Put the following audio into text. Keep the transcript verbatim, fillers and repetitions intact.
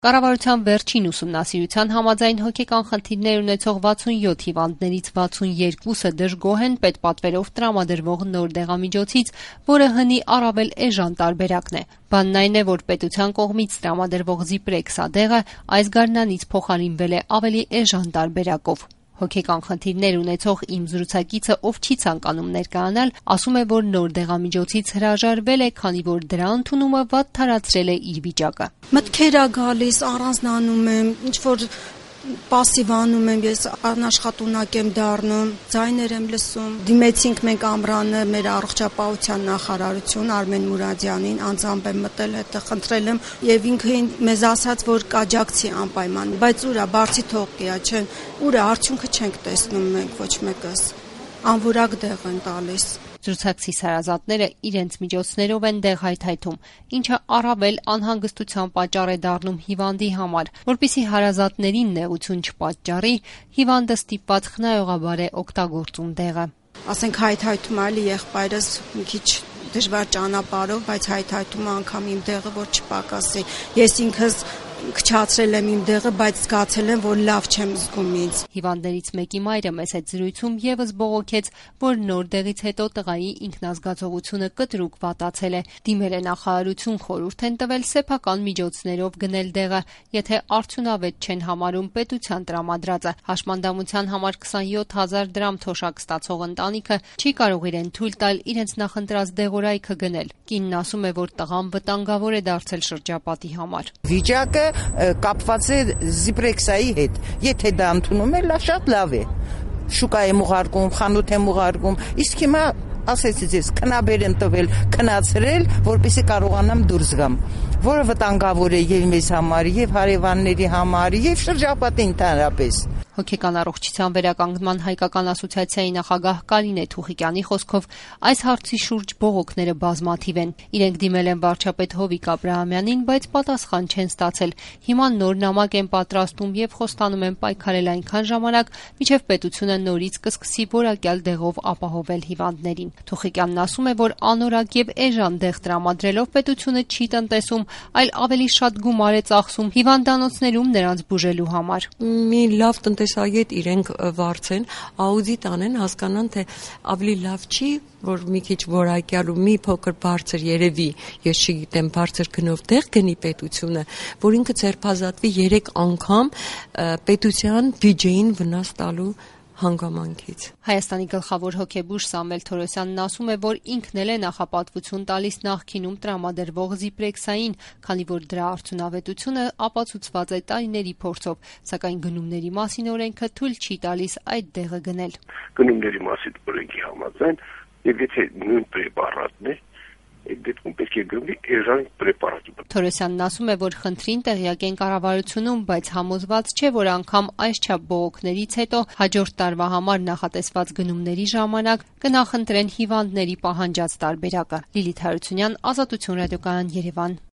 Կառավարության վերջին ուսումնասիրության համաձայն հոգեկան խնդիրներ ունեցող վաթսունյոթ հիվանդներից վաթսունյոյը դժգոհ են պետպատվերով տրամադրվող նոր դեղամիջոցից, որը հնի առավել էժան տարբերակն է։ Բանն այն է, որ պետության կողմից տրամադրվող Զիպրեքսա դեղը այս գարնանից փոխարինվել է ավելի էժան տարբերակով։ Հոգեկան խնդիրներ ունեցող իմ զրուցակիցը, ով չի ցանկանում ներկայանալ, ասում է, որ նոր դեղամիջոցից հրաժարվել է, քանի որ դրա ընդունումը վատ թարացրել է իր վիճակը։ Մտքեր ա գալիս, առանձնանում եմ, ինչ որ պասիվանում եմ, ես անաշխատունակ եմ դառնում, ձայներ եմ լսում։ Դիմեցինք մենք ամռանը մեր առողջապահության նախարարություն Արմեն Մուրադյանին, անձամբ եմ մտել հետը, խնդրել եմ եւ ինքը մեզ ասաց, որ կաջակցի անպայման, բայց ուրա բարձի թողկիա չեն, ուրա արդյունքը չենք տեսնում մենք ոչ մեկս։ Անվորակ դեղ են տալիս։ Զրուցակցիս հարազատները իրենց միջոցներով են դեղ հայթայթում, ինչը առավել անհանգստության պատճառ է դառնում հիվանդի համար, որպեսզի հարազատներին նեղություն չպատճառի, հիվանդը ստիպված խնայողաբար է օգտագործում դեղը։ Ասենք հայթայթում այլ եղբայրս մի քիչ դժվար ճանապարհով, բայց հայթայթում անգամ իմ դեղը որ չպակասի։ Ես ինքս քչացրել եմ իմ դեղը, բայց զգացել եմ, որ լավ չեմ զգում ինձ։ Հիվանդներից մեկի մայրը մեծ հետ զրույցում եւս բողոքեց, որ նոր դեղից հետո տղայի ինքնազգացողությունը կտրուկ վատացել է։ Դիմել է նախարարություն, խորհուրդ են տվել սեփական միջոցներով գնել դեղը, եթե արդյունավետ չեն համարում պետության տրամադրածը։ Հաշմանդամության համար քսանյոթ հազար դրամ թոշակ ստացող ընտանիքը չի կարող իրեն թույլ տալ իրենց նախընտրած դեղորայքը գնել։ Կինն ասում է, որ տղան վտանգավոր է դարձել շրջապատի համար։ Վիճակը կապված է Զիպրեքսայի հետ։ Եթե դա ընդունում է, շատ լավ է։ Շուկա եմ ուղարկում, խանութ եմ ուղարկում, իսկ հիմա ասեցի ձեզ, քնաբեր եմ տվել, քնացրել, որպեսզի կարողանամ դուրս գամ, որը վտանգավոր է եւ մեզ համար, եւ հարևանների համար, եւ շրջապատի ընդհանրապես։ Հոգեկան առողջության վերականգնման հայկական ասոցիացիայի նախագահ Կարինե Թուխիկյանի խոսքով այս հարցի շուրջ բողոքները բազմաթիվ են։ Իրենք դիմել են վարչապետ Հովիկ Աբրահամյանին, բայց պատասխան չեն ստացել։ Հիմա նոր նամակ են պատրաստում եւ խոստանում են պայքարել այնքան ժամանակ, մինչեւ պետությունը նորից կսկսի որակյալ դեղով ապահովել հիվանդներին։ Թուխիկյանն ասում է, որ անորակ եւ էժան դեղ տրամադրելով պետությունը չի տնտեսում, այլ ավելի շատ գումար է ծախսում հիվանդանոցներում նրանց բուժելու համար։ Մի լավ տնտեսագետ իրենք վարձեն, աուդիտ անեն, հասկանան, թե ավելի լավ չի, որ մի քիչ որակյալ ու մի փոքր բարձր երևի, ես չգիտեմ, բարձր գնով դեղ գնի պետությունը, որ ինքը ձերբազատվի երեք անգամ պետության բյուջեին վնաս տալու հանգամանքից։ Հայաստանի գլխավոր հոգեբույժ Սամվել Թորոսյանն ասում է, որ ինքն էլ է նախապատվություն տալիս նախկինում տրամադրվող Զիպրեքսային, քանի որ դրա արդյունավետությունը ապացուցված է տարիների փորձով, սակայն գնումների մասին օրենքը թույլ չի տալիս այդ դեղը գնել։ Գնումների մասին օրենքի համաձայն, եւ եթե նույն պրեպարատն է, դեպքում պետք է գնվի էժան պրեպարատի։ Թորոսյանն ասում է, որ խնդրին տեղյակ են կառավարությունում, բայց համոզված չէ, որ անգամ այսչափ բողոքներից հետո հաջորդ տարվա համար նախատեսված գնումների ժամանակ կնախընտրեն հիվանդների պահանջած տարբերակը։ Լիլիթ Հարությունյան, Ազատություն ռադիոկայան, Երևան։